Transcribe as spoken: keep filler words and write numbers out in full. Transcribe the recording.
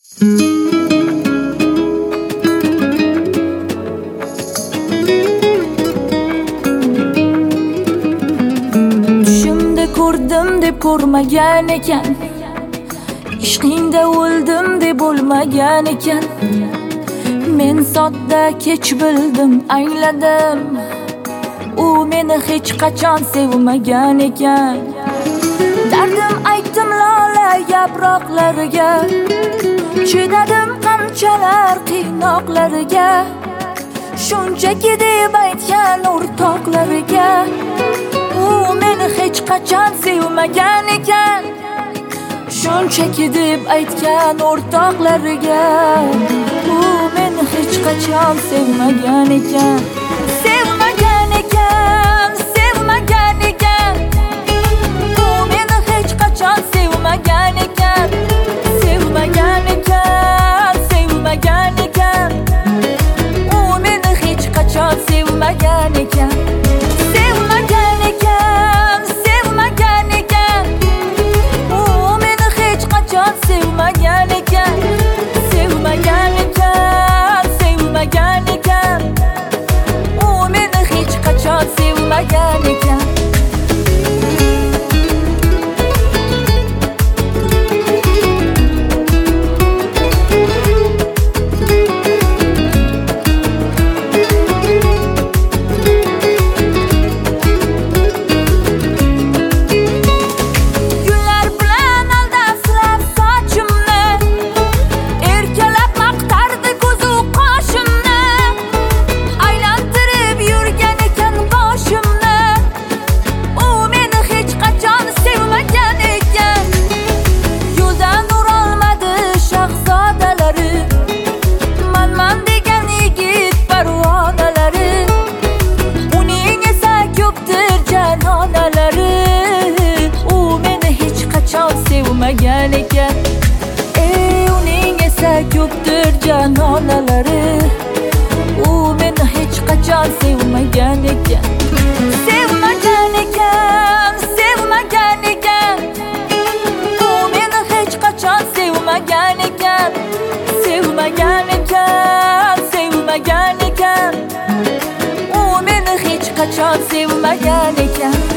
Tushimda ko'rdim deb ko'rmagan ekan, ishqingda o'ldim deb bo'lmagan ekan. Men sodda kech bildim, angladim, u meni hech qachon sevmagan ekan. Dardim aytdim lola yaproqlariga, chidadim qanchalar qiynoqlariga. Shunchaki deb aytgan o'rtoqlariga, u meni hech qachon sevmagan ekan. Shunchaki deb aytgan o'rtoqlariga, u meni hech qachon sevmagan ekan. Sevmagan ekan, sevmagan ekan, u meni hech qachon sevmagan ekan. Sevmagan ekan, sevmagan ekan, u meni hech qachon sevmagan ekan. Sevmagan ekan, sevmagan ekan, u meni hech qachon sevmagan ekan. Sevmagan ekan, sevmagan ekan, u meni hech qachon sevmagan ekan. Sevmagan ekan, ey uning esa ko'pdir janonalari. U meni hech qachon sevmagan ekan. Sevmagan ekan, sevmagan ekan, u meni hech qachon sevmagan ekan. Sevmagan ekan, sevmagan ekan, u meni hech qachon sevmagan ekan.